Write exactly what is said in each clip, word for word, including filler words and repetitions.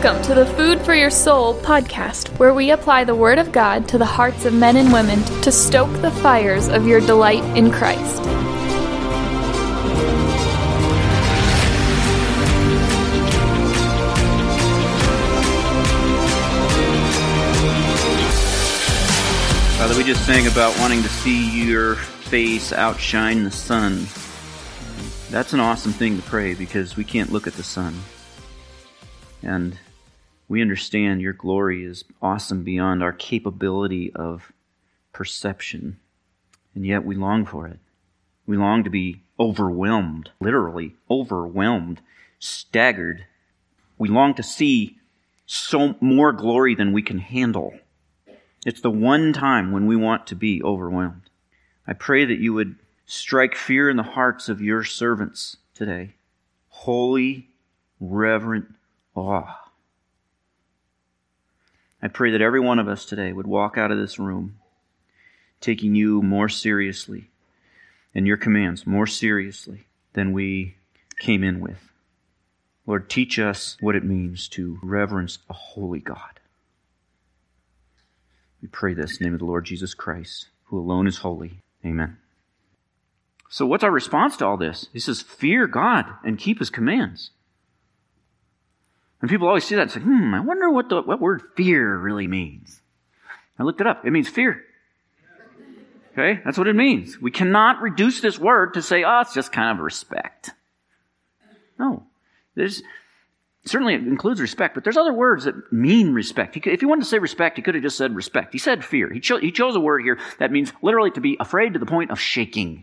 Welcome to the Food for Your Soul podcast, where we apply the Word of God to the hearts of men and women to stoke the fires of your delight in Christ. Father, we just sang about wanting to see your face outshine the sun. That's an awesome thing to pray because we can't look at the sun. And we understand your glory is awesome beyond our capability of perception. And yet we long for it. We long to be overwhelmed, literally overwhelmed, staggered. We long to see so more glory than we can handle. It's the one time when we want to be overwhelmed. I pray that you would strike fear in the hearts of your servants today. Holy, reverent awe. I pray that every one of us today would walk out of this room taking you more seriously and your commands more seriously than we came in with. Lord, teach us what it means to reverence a holy God. We pray this in the name of the Lord Jesus Christ, who alone is holy. Amen. So what's our response to all this? He says, fear God and keep His commands. And people always see that and say, hmm, I wonder what the what word fear really means. I looked it up. It means fear. Okay? That's what it means. We cannot reduce this word to say, oh, it's just kind of respect. No. There's certainly it includes respect, but there's other words that mean respect. He could, if he wanted to say respect, he could have just said respect. He said fear. He, cho- he chose a word here that means literally to be afraid to the point of shaking.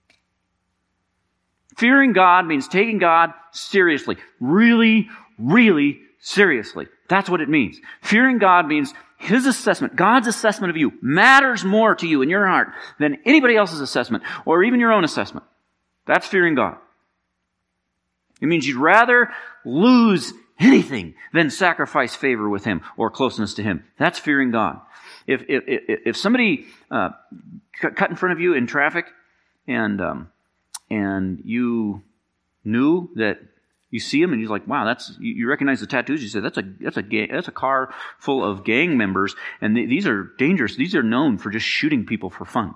Fearing God means taking God seriously. Really, really seriously. That's what it means. Fearing God means His assessment, God's assessment of you, matters more to you in your heart than anybody else's assessment or even your own assessment. That's fearing God. It means you'd rather lose anything than sacrifice favor with Him or closeness to Him. That's fearing God. If if if, if somebody uh, cut in front of you in traffic and um, and you knew that you see him and you're like, wow, that's you, you recognize the tattoos. You say that's a that's a gang, that's a car full of gang members, and th- these are dangerous. These are known for just shooting people for fun.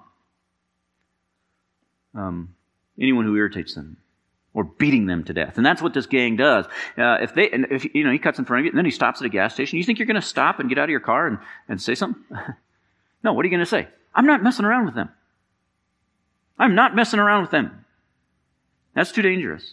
Um, anyone who irritates them. Or beating them to death. And that's what this gang does. Uh, if they, and if you know, he cuts in front of you, and then he stops at a gas station. You think you're going to stop and get out of your car and, and say something? No, what are you going to say? I'm not messing around with them. I'm not messing around with them. That's too dangerous.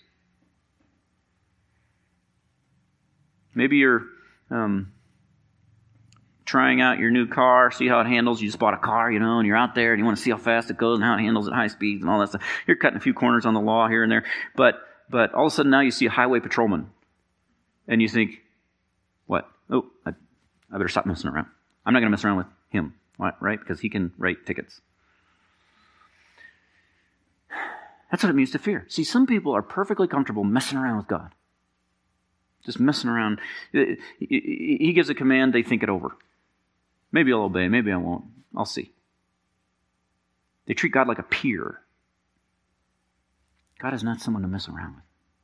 Maybe you're um, trying out your new car, see how it handles. You just bought a car, you know, and you're out there and you want to see how fast it goes and how it handles at high speeds and all that stuff. You're cutting a few corners on the law here and there. But but all of a sudden now you see a highway patrolman and you think, what? Oh, I, I better stop messing around. I'm not going to mess around with him, right? Because he can write tickets. That's what it means to fear. See, some people are perfectly comfortable messing around with God. Just messing around. He gives a command, they think it over. Maybe I'll obey, maybe I won't. I'll see. They treat God like a peer. God is not someone to mess around with.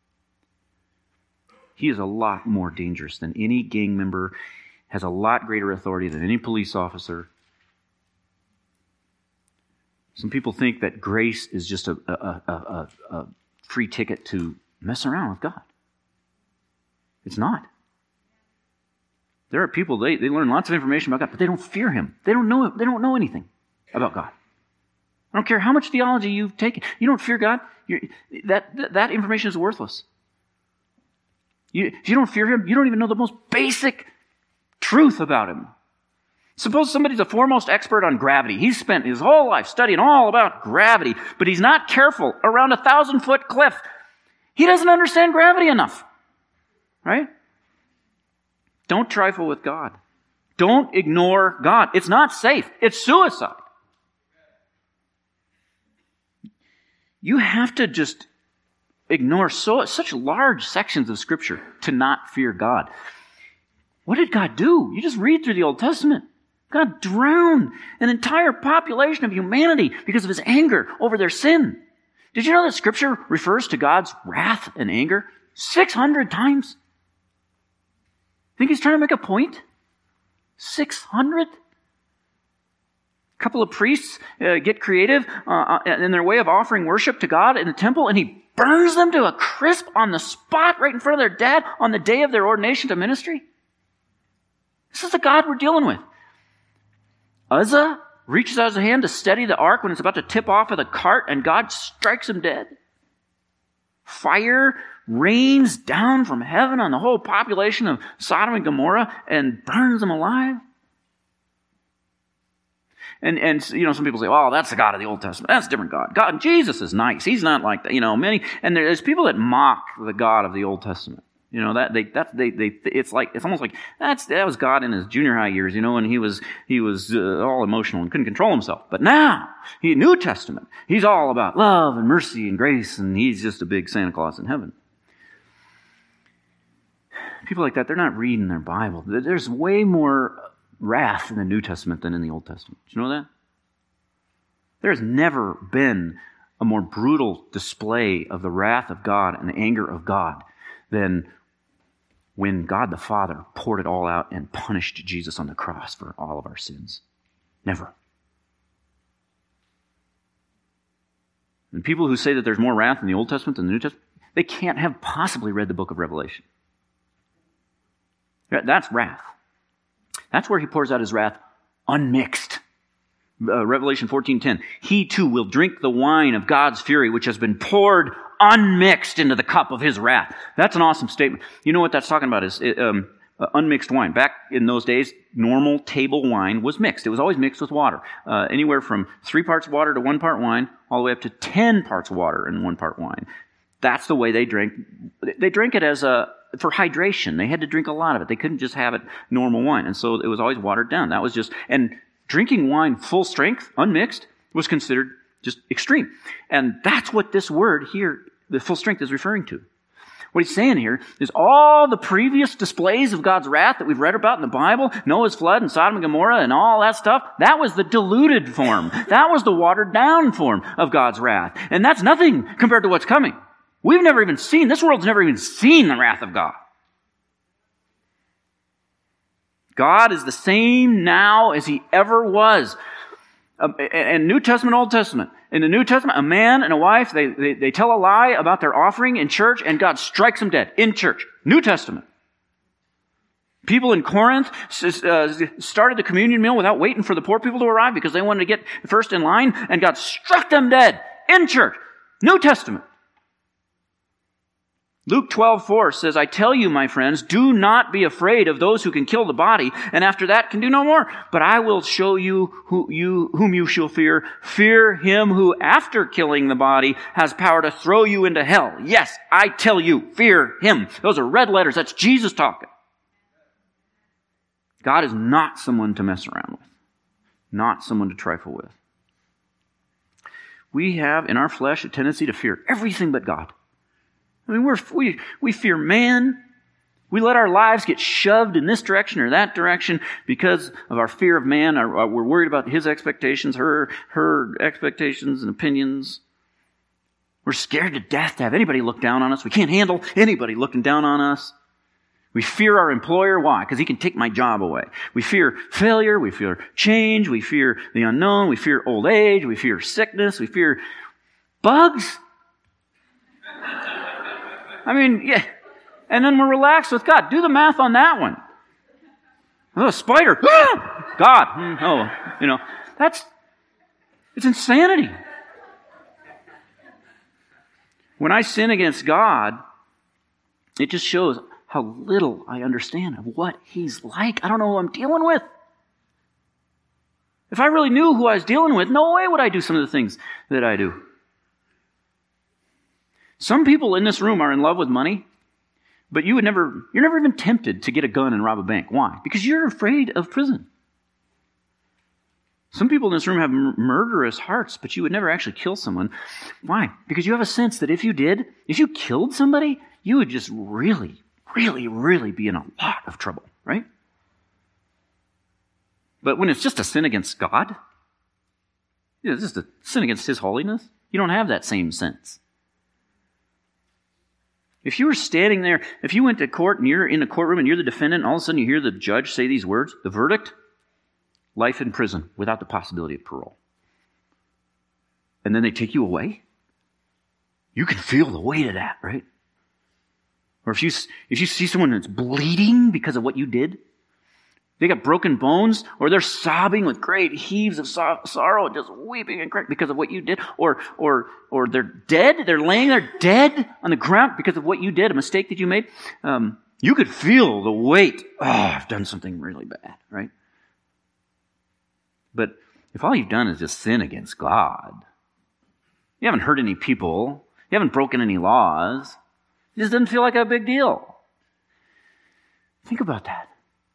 He is a lot more dangerous than any gang member, has a lot greater authority than any police officer. Some people think that grace is just a, a, a, a, a free ticket to mess around with God. It's not. There are people, they, they learn lots of information about God, but they don't fear Him. They don't know They don't know anything about God. I don't care how much theology you've taken. You don't fear God, you're, that, that that information is worthless. You, if you don't fear Him, you don't even know the most basic truth about Him. Suppose somebody's a foremost expert on gravity. He's spent his whole life studying all about gravity, but he's not careful around a thousand-foot cliff. He doesn't understand gravity enough. Right? Don't trifle with God. Don't ignore God. It's not safe. It's suicide. You have to just ignore so such large sections of Scripture to not fear God. What did God do? You just read through the Old Testament. God drowned an entire population of humanity because of His anger over their sin. Did you know that Scripture refers to God's wrath and anger six hundred times? Think he's trying to make a point? six hundred? A couple of priests uh, get creative uh, in their way of offering worship to God in the temple, and he burns them to a crisp on the spot right in front of their dad on the day of their ordination to ministry. This is the God we're dealing with. Uzzah reaches out his hand to steady the ark when it's about to tip off of the cart, and God strikes him dead. Fire rains down from heaven on the whole population of Sodom and Gomorrah and burns them alive. And, and you know, some people say, oh, that's the God of the Old Testament. That's a different God. God, Jesus is nice. He's not like that. You know, many, and there's people that mock the God of the Old Testament. You know, that they, that they, they, it's like, it's almost like, that's, that was God in his junior high years, you know, and he was, he was uh, all emotional and couldn't control himself. But now, he, New Testament, he's all about love and mercy and grace, and he's just a big Santa Claus in heaven. People like that, they're not reading their Bible. There's way more wrath in the New Testament than in the Old Testament. Do you know that? There's never been a more brutal display of the wrath of God and the anger of God than when God the Father poured it all out and punished Jesus on the cross for all of our sins. Never. And people who say that there's more wrath in the Old Testament than the New Testament, they can't have possibly read the book of Revelation. That's wrath. That's where he pours out his wrath unmixed. Uh, Revelation fourteen ten. He too will drink the wine of God's fury, which has been poured unmixed into the cup of his wrath. That's an awesome statement. You know what that's talking about is um, uh, unmixed wine. Back in those days, normal table wine was mixed. It was always mixed with water. Uh, anywhere from three parts water to one part wine, all the way up to ten parts water and one part wine. That's the way they drank. They drank it as a for hydration. They had to drink a lot of it. They couldn't just have it normal wine. And so it was always watered down. That was just, and drinking wine full strength, unmixed, was considered just extreme. And that's what this word here, the full strength, is referring to. What he's saying here is all the previous displays of God's wrath that we've read about in the Bible, Noah's flood and Sodom and Gomorrah and all that stuff, that was the diluted form. That was the watered down form of God's wrath. And that's nothing compared to what's coming. We've never even seen, this world's never even seen the wrath of God. God is the same now as he ever was. Um, and New Testament, Old Testament. In the New Testament, a man and a wife, they, they, they tell a lie about their offering in church, and God strikes them dead in church. New Testament. People in Corinth uh, started the communion meal without waiting for the poor people to arrive because they wanted to get first in line, and God struck them dead in church. New Testament. Luke twelve four says, I tell you, my friends, do not be afraid of those who can kill the body, and after that can do no more. But I will show you, who you whom you shall fear. Fear him who, after killing the body, has power to throw you into hell. Yes, I tell you, fear him. Those are red letters. That's Jesus talking. God is not someone to mess around with. Not someone to trifle with. We have, in our flesh, a tendency to fear everything but God. I mean, we're, we we fear man. We let our lives get shoved in this direction or that direction because of our fear of man. Our, our, we're worried about his expectations, her her expectations and opinions. We're scared to death to have anybody look down on us. We can't handle anybody looking down on us. We fear our employer. Why? Because he can take my job away. We fear failure. We fear change. We fear the unknown. We fear old age. We fear sickness. We fear bugs. I mean, yeah. And then we're relaxed with God. Do the math on that one. Oh, a spider. God. Oh, you know, that's, it's insanity. When I sin against God, it just shows how little I understand of what he's like. I don't know who I'm dealing with. If I really knew who I was dealing with, no way would I do some of the things that I do. Some people in this room are in love with money, but you would never, you're never even tempted to get a gun and rob a bank. Why? Because you're afraid of prison. Some people in this room have m- murderous hearts, but you would never actually kill someone. Why? Because you have a sense that if you did, if you killed somebody, you would just really, really, really be in a lot of trouble, right? But when it's just a sin against God, it's just a sin against his holiness, you don't have that same sense. If you were standing there, if you went to court and you're in the courtroom and you're the defendant, and all of a sudden you hear the judge say these words, the verdict, life in prison without the possibility of parole. And then they take you away. You can feel the weight of that, right? Or if you if you see someone that's bleeding because of what you did, they got broken bones, or they're sobbing with great heaves of so- sorrow, just weeping and crying because of what you did, or or or they're dead, they're laying there dead on the ground because of what you did, a mistake that you made. Um, you could feel the weight. Oh, I've done something really bad, right? But if all you've done is just sin against God, you haven't hurt any people, you haven't broken any laws, it just doesn't feel like a big deal. Think about that.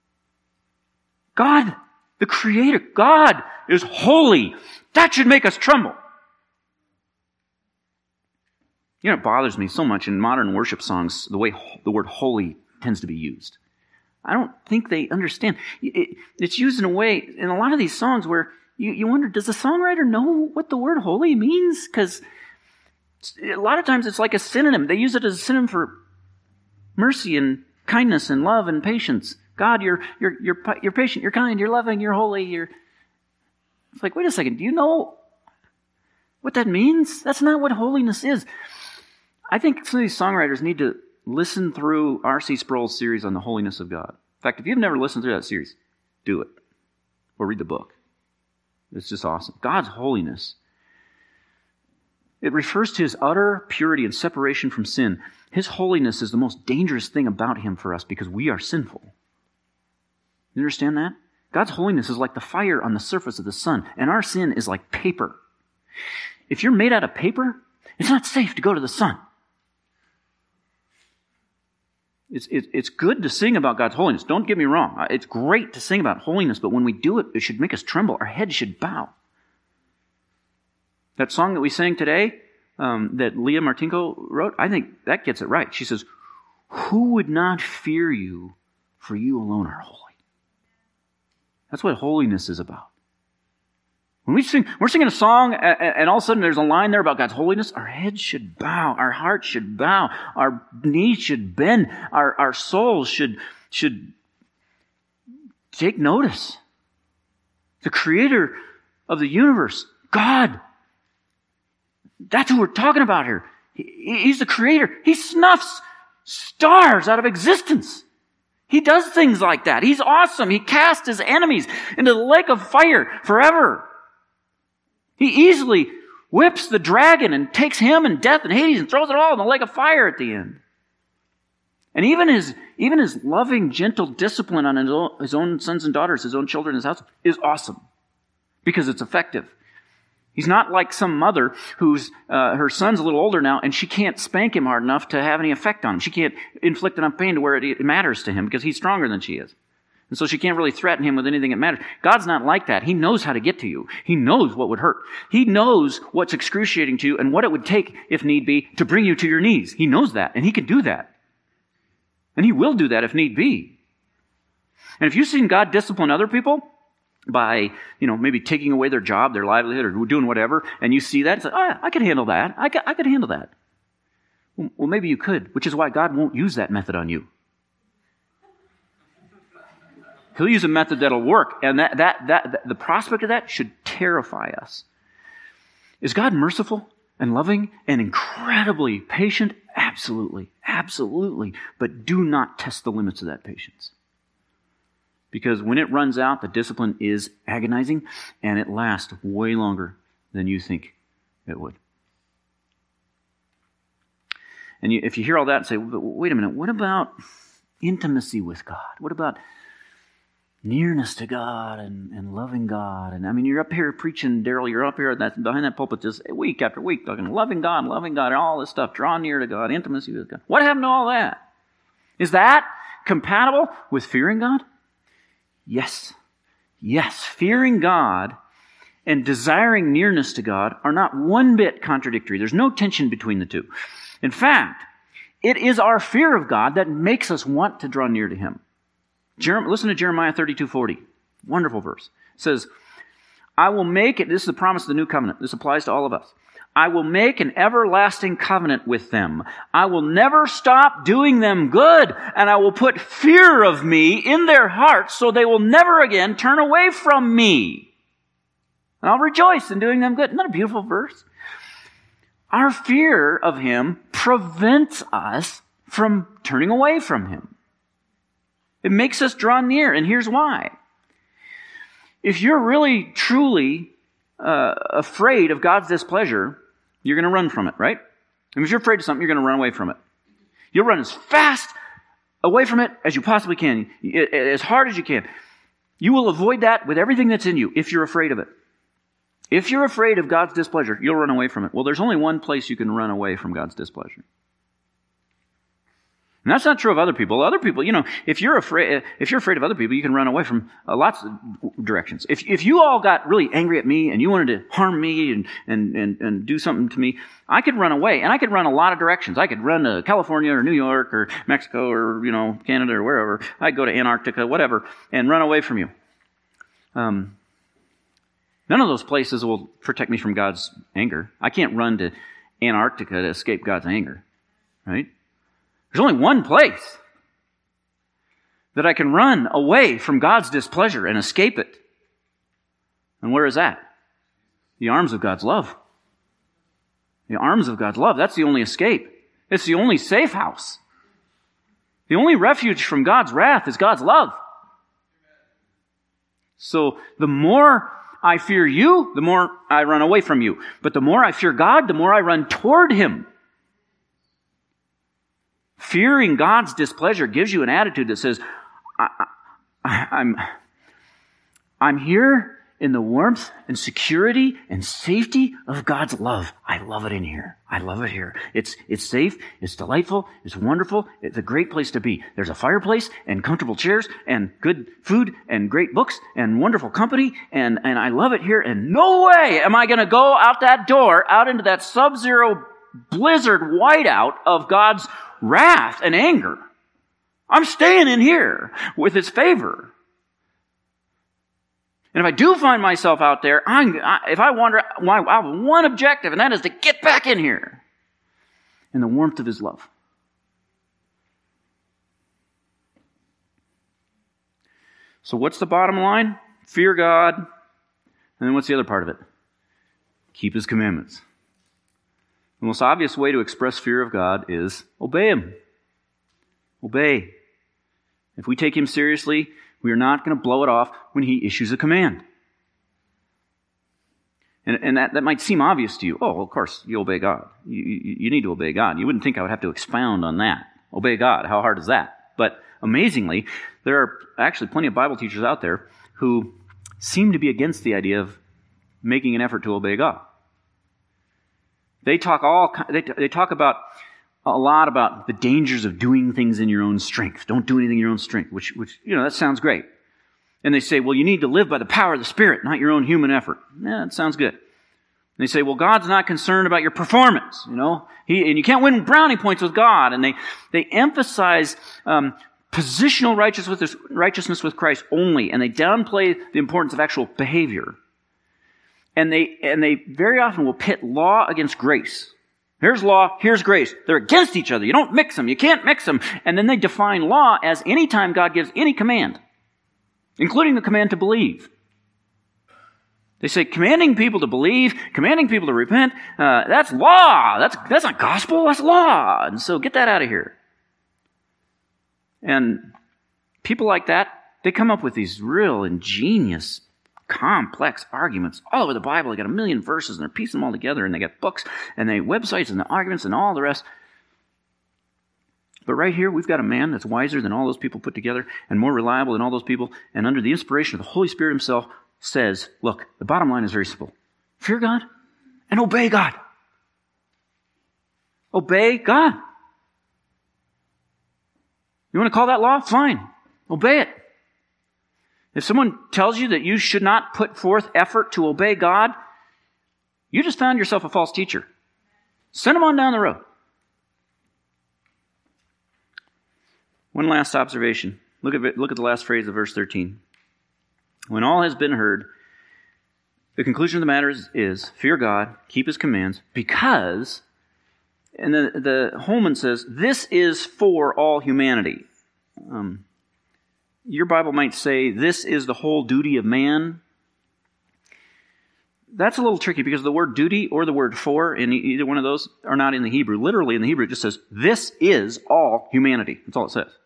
God, the Creator, God is holy. That should make us tremble. You know, it bothers me so much in modern worship songs, the way the word holy tends to be used. I don't think they understand. It, it's used in a way, in a lot of these songs where you, you wonder, does the songwriter know what the word holy means? Because a lot of times it's like a synonym. They use it as a synonym for mercy and kindness and love and patience. God, you're you're you're you're patient, you're kind, you're loving, you're holy, you're... It's like, wait a second, do you know what that means? That's not what holiness is. I think some of these songwriters need to listen through R C Sproul's series on the holiness of God. In fact, if you've never listened through that series, do it. Or read the book. It's just awesome. God's holiness, it refers to His utter purity and separation from sin. His holiness is the most dangerous thing about Him for us because we are sinful. You understand that? God's holiness is like the fire on the surface of the sun, and our sin is like paper. If you're made out of paper, it's not safe to go to the sun. It's, it, it's good to sing about God's holiness. Don't get me wrong. It's great to sing about holiness, but when we do it, it should make us tremble. Our head should bow. That song that we sang today, um, that Leah Martinko wrote, I think that gets it right. She says, "Who would not fear you, for you alone are holy." That's what holiness is about. When we sing, we're singing a song, and all of a sudden there's a line there about God's holiness, our heads should bow, our hearts should bow, our knees should bend, our, our souls should, should take notice. The Creator of the universe, God, that's who we're talking about here. He, he's the Creator. He snuffs stars out of existence. He does things like that. He's awesome. He cast His enemies into the lake of fire forever. He easily whips the dragon and takes him and death and Hades and throws it all in the lake of fire at the end. And even his, even his loving, gentle discipline on his own, his own sons and daughters, his own children, his house, is awesome because it's effective. He's not like some mother whose uh, her son's a little older now and she can't spank him hard enough to have any effect on him. She can't inflict enough pain to where it, it matters to him because he's stronger than she is. And so she can't really threaten him with anything that matters. God's not like that. He knows how to get to you. He knows what would hurt. He knows what's excruciating to you and what it would take, if need be, to bring you to your knees. He knows that, and He can do that. And He will do that if need be. And if you've seen God discipline other people by, you know, maybe taking away their job, their livelihood, or doing whatever, and you see that, it's like, oh, I could handle that. I could, I could handle that. Well, maybe you could, which is why God won't use that method on you. He'll use a method that'll work, and that, that, that, that the prospect of that should terrify us. Is God merciful and loving and incredibly patient? Absolutely, absolutely. But do not test the limits of that patience. Because when it runs out, the discipline is agonizing, and it lasts way longer than you think it would. And you, if you hear all that and say, wait a minute, what about intimacy with God? What about nearness to God and, and loving God? And I mean, you're up here preaching, Daryl, you're up here that, behind that pulpit just week after week talking loving God, loving God, and all this stuff, draw near to God, intimacy with God. What happened to all that? Is that compatible with fearing God? Yes. Yes. Fearing God and desiring nearness to God are not one bit contradictory. There's no tension between the two. In fact, it is our fear of God that makes us want to draw near to Him. Jeremiah, listen to Jeremiah thirty-two forty. Wonderful verse. It says, I will make it, this is the promise of the new covenant. This applies to all of us. I will make an everlasting covenant with them. I will never stop doing them good, and I will put fear of me in their hearts so they will never again turn away from me. And I'll rejoice in doing them good. Isn't that a beautiful verse? Our fear of Him prevents us from turning away from Him. It makes us draw near, and here's why. If you're really, truly uh, afraid of God's displeasure, you're going to run from it, right? And if you're afraid of something, you're going to run away from it. You'll run as fast away from it as you possibly can, as hard as you can. You will avoid that with everything that's in you if you're afraid of it. If you're afraid of God's displeasure, you'll run away from it. Well, there's only one place you can run away from God's displeasure. And that's not true of other people. Other people, you know, if you're afraid, if you're afraid of other people, you can run away from uh, lots of directions. If if you all got really angry at me and you wanted to harm me and, and, and, and do something to me, I could run away. And I could run a lot of directions. I could run to California or New York or Mexico or, you know, Canada or wherever. I'd go to Antarctica, whatever, and run away from you. Um, none of those places will protect me from God's anger. I can't run to Antarctica to escape God's anger, right? There's only one place that I can run away from God's displeasure and escape it. And where is that? The arms of God's love. The arms of God's love. That's the only escape. It's the only safe house. The only refuge from God's wrath is God's love. So the more I fear you, the more I run away from you. But the more I fear God, the more I run toward Him. Fearing God's displeasure gives you an attitude that says, I, I, I'm, I'm here in the warmth and security and safety of God's love. I love it in here. I love it here. It's, it's safe. It's delightful. It's wonderful. It's a great place to be. There's a fireplace and comfortable chairs and good food and great books and wonderful company. And, and I love it here. And no way am I going to go out that door, out into that sub-zero blizzard whiteout of God's wrath and anger. I'm staying in here with His favor. And if I do find myself out there, I'm, I, if I wander, I have one objective, and that is to get back in here in the warmth of His love. So what's the bottom line? Fear God. And then what's the other part of it? Keep His commandments. The most obvious way to express fear of God is obey Him. Obey. If we take Him seriously, we are not going to blow it off when He issues a command. And, and that, that might seem obvious to you. Oh, well, of course, you obey God. You, you, you need to obey God. You wouldn't think I would have to expound on that. Obey God. How hard is that? But amazingly, there are actually plenty of Bible teachers out there who seem to be against the idea of making an effort to obey God. They talk all. They, they talk about a lot about the dangers of doing things in your own strength. Don't do anything in your own strength, which, which you know, that sounds great. And they say, well, you need to live by the power of the Spirit, not your own human effort. Yeah, that sounds good. And they say, well, God's not concerned about your performance, you know, He and you can't win brownie points with God. And they they emphasize um, positional righteousness with, righteousness with Christ only, and they downplay the importance of actual behavior. And they and they very often will pit law against grace. Here's law, here's grace. They're against each other. You don't mix them. You can't mix them. And then they define law as any time God gives any command, including the command to believe. They say commanding people to believe, commanding people to repent, uh, that's law. That's, that's not gospel, that's law. And so get that out of here. And people like that, they come up with these real ingenious complex arguments all over the Bible. They got a million verses and they're piecing them all together, and they got books and they websites and the arguments and all the rest. But right here, we've got a man that's wiser than all those people put together and more reliable than all those people, and under the inspiration of the Holy Spirit Himself says, look, the bottom line is very simple. Fear God and obey God. Obey God. You want to call that law? Fine. Obey it. If someone tells you that you should not put forth effort to obey God, you just found yourself a false teacher. Send them on down the road. One last observation. Look at look at the last phrase of verse thirteen. When all has been heard, the conclusion of the matter is, is fear God, keep His commands, because, and the, the Holman says, this is for all humanity. Um, your Bible might say, this is the whole duty of man. That's a little tricky because the word duty or the word for in either one of those are not in the Hebrew. Literally in the Hebrew it just says, this is all humanity. That's all it says.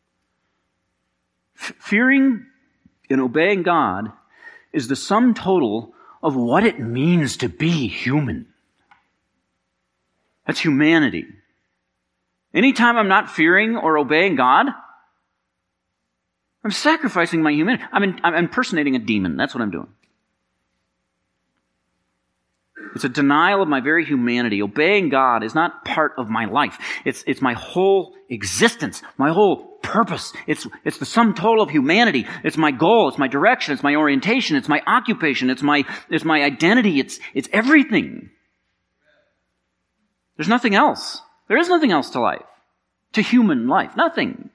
F- fearing and obeying God is the sum total of what it means to be human. That's humanity. Anytime I'm not fearing or obeying God, I'm sacrificing my humanity. I'm, in, I'm impersonating a demon. That's what I'm doing. It's a denial of my very humanity. Obeying God is not part of my life. It's, it's my whole existence, my whole purpose. It's, it's the sum total of humanity. It's my goal. It's my direction. It's my orientation. It's my occupation. It's my, it's my identity. It's, it's everything. There's nothing else. There is nothing else to life, to human life. Nothing.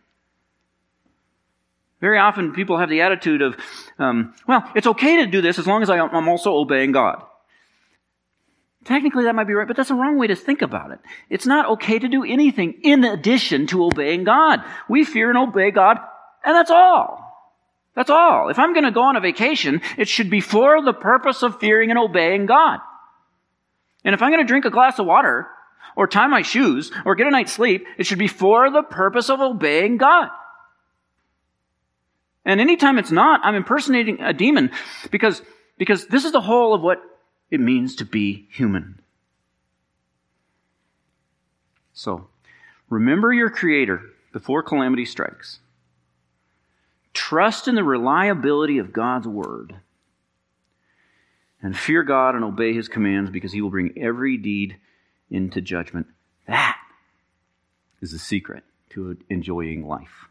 Very often people have the attitude of, um, well, it's okay to do this as long as I, I'm also obeying God. Technically that might be right, but that's a wrong way to think about it. It's not okay to do anything in addition to obeying God. We fear and obey God, and that's all. That's all. If I'm going to go on a vacation, it should be for the purpose of fearing and obeying God. And if I'm going to drink a glass of water, or tie my shoes, or get a night's sleep, it should be for the purpose of obeying God. And anytime it's not, I'm impersonating a demon because, because this is the whole of what it means to be human. So, remember your Creator before calamity strikes. Trust in the reliability of God's Word. And fear God and obey His commands because He will bring every deed into judgment. That is the secret to enjoying life.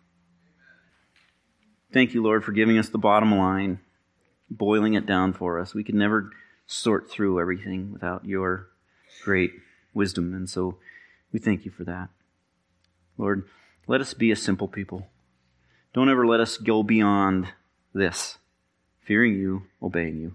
Thank you, Lord, for giving us the bottom line, boiling it down for us. We can never sort through everything without your great wisdom, and so we thank you for that. Lord, let us be a simple people. Don't ever let us go beyond this, fearing you, obeying you.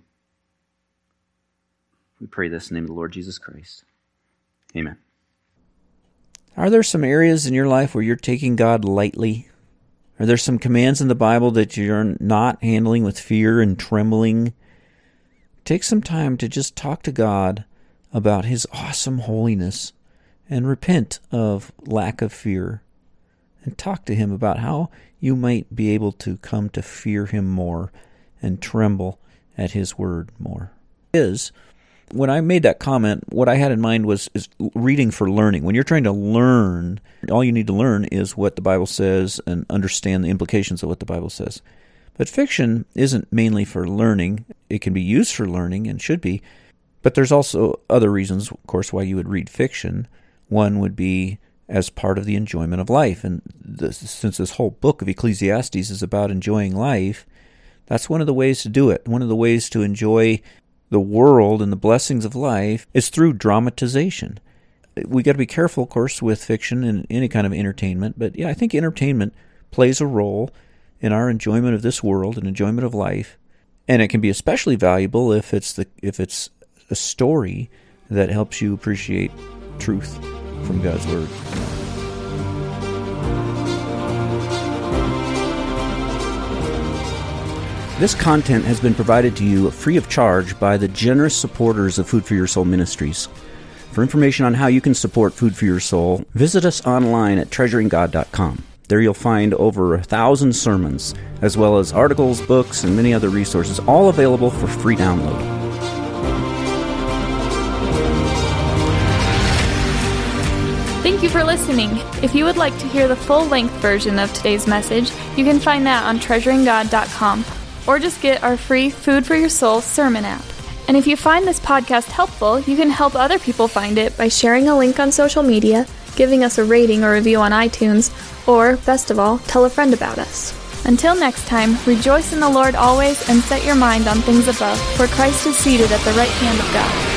We pray this in the name of the Lord Jesus Christ. Amen. Are there some areas in your life where you're taking God lightly? Are there some commands in the Bible that you're not handling with fear and trembling? Take some time to just talk to God about His awesome holiness and repent of lack of fear. And talk to Him about how you might be able to come to fear Him more and tremble at His word more. Is When I made that comment, what I had in mind was is reading for learning. When you're trying to learn, all you need to learn is what the Bible says and understand the implications of what the Bible says. But fiction isn't mainly for learning. It can be used for learning and should be. But there's also other reasons, of course, why you would read fiction. One would be as part of the enjoyment of life. And this, since this whole book of Ecclesiastes is about enjoying life, that's one of the ways to do it. One of the ways to enjoy the world and the blessings of life is through dramatization. We got to be careful, of course, with fiction and any kind of entertainment. But yeah, I think entertainment plays a role in our enjoyment of this world and enjoyment of life, and it can be especially valuable if it's the if it's a story that helps you appreciate truth from God's Word. This content has been provided to you free of charge by the generous supporters of Food for Your Soul Ministries. For information on how you can support Food for Your Soul, visit us online at treasuring god dot com. There you'll find over a thousand sermons, as well as articles, books, and many other resources, all available for free download. Thank you for listening. If you would like to hear the full-length version of today's message, you can find that on treasuring god dot com, or just get our free Food for Your Soul sermon app. And if you find this podcast helpful, you can help other people find it by sharing a link on social media, giving us a rating or review on iTunes, or, best of all, tell a friend about us. Until next time, rejoice in the Lord always and set your mind on things above, where Christ is seated at the right hand of God.